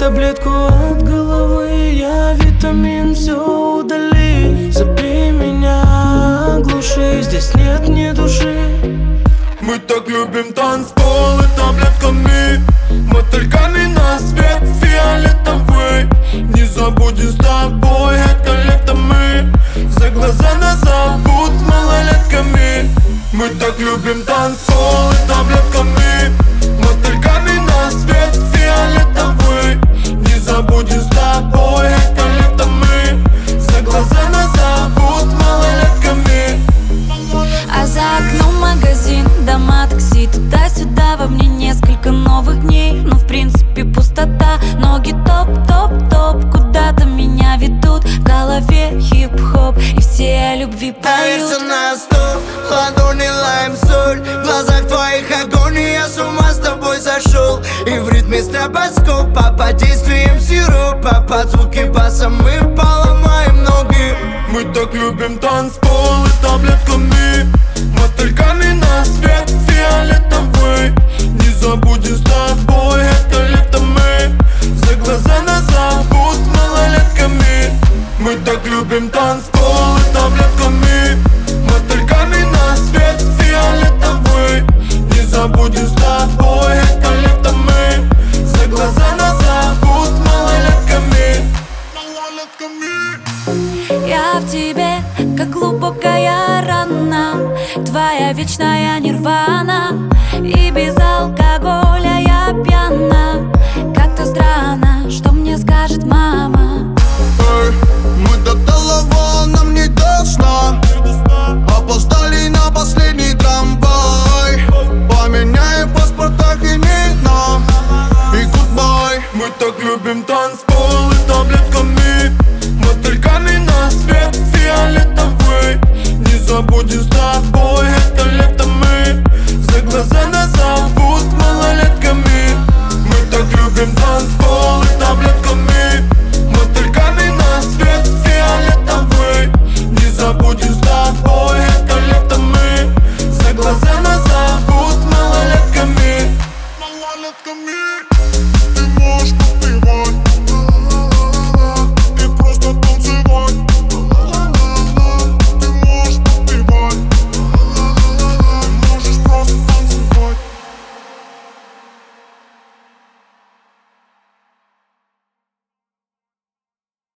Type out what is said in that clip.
таблетку от головы. Я витамин, все удали. Забей меня, глуши, здесь нет ни души. Мы так любим танцполы таблетками, мотыльками на свет фиолетовый. Не забудем с тобой это лето мы, за глаза нас зовут малолетками. Мы так любим танцполы таблетками, мотыльками на свет фиолетовый. Не забудем с тобой это лето мы, за глаза нас зовут малолетками. А за окном магазин, дома, такси, туда-сюда. Во мне несколько новых дней, но в принципе пустота. Ноги топ-топ-топ, куда-то меня ведут. В голове хип-хоп, и все о любви поют. Все на стол, ладони лайм-соль. В глазах твоих огонь, и я с ума с тобой сошел. И в ритме стробоскопа, под действием сиропа, под звуки баса мы поломаем ноги. Мы так любим танцполы таблетками, мотыльками на свет фиолетовый. Не забудем с тобой это лето мы, за глаза нас зовут малолетками. Мы так любим танцполы таблетками, мотыльками на свет фиолетовый. Не забудем с тобой это лето мы, за глаза нас зовут малолетками. Я в тебе, как глубокая рана, твоя вечная нирвана. И без алкоголя я пьяна. Как-то странно, что мне скажет мама. Мы до того, нам не до сна. Опоздали на последний трамвай. Поменяем в паспортах имена и гудбай. Мы так любим танцполы таблетками, мотыльками на свет фиолетовый. Не забудем с тобой